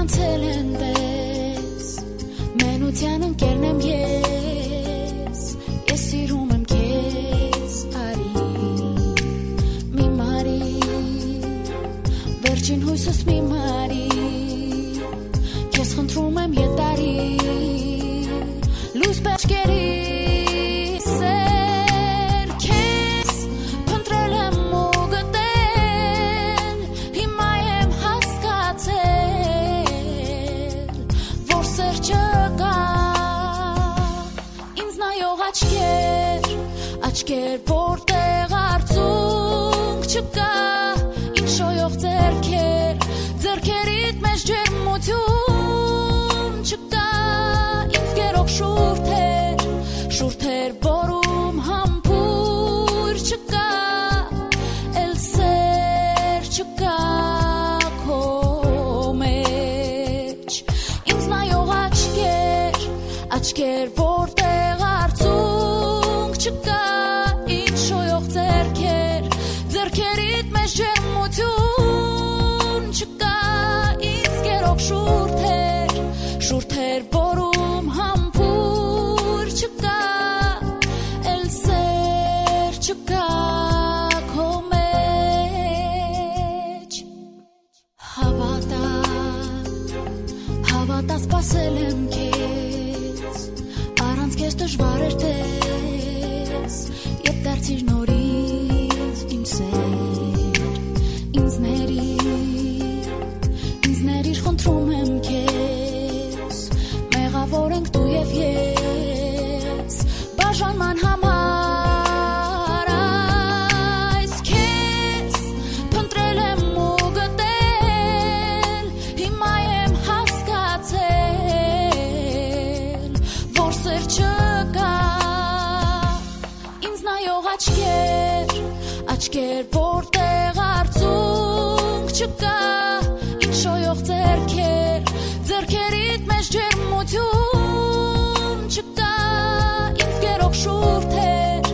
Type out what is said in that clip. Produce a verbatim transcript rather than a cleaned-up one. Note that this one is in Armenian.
անցել են պես մենության ընկերն եմ ես ես սիրում եմ քեզ արի մի մարի վերջին հույսս մի մարի քեզ խնդրում եմ ետարի լույս բաշխերի Աչքեր որտեղ արցունք չկա ինչ շոյող ձեռքեր ձեռքերիդ մեջ ջերմություն չկա ինձ գերող շուրթեր շուրթեր որում համբույր չկա էլ սեր չկա քո մեջ ինձ նայող աչքեր աչքեր որտեղ արցունք չկա Ձերքերիդ մեջ ջերմություն չկա ինձ գերող շուրթեր շուրթեր որում համբույր չկա էլ սեր չկա քո մեջ հավատա հավատա սպասել եմ քեզ առանց քեզ դժվար էր տես երբ դարձիր նորի Ինձ ներիր, ինձ ներիր խնդրում եմ քեզ մեղավոր ենք դու և ես բաժանման համար այս քեզ փնտրել եմ ու գտել հիմա եմ հասկացել որ սեր չկա ինձ նայող աչքեր Աչքեր որտեղ արցունք չկա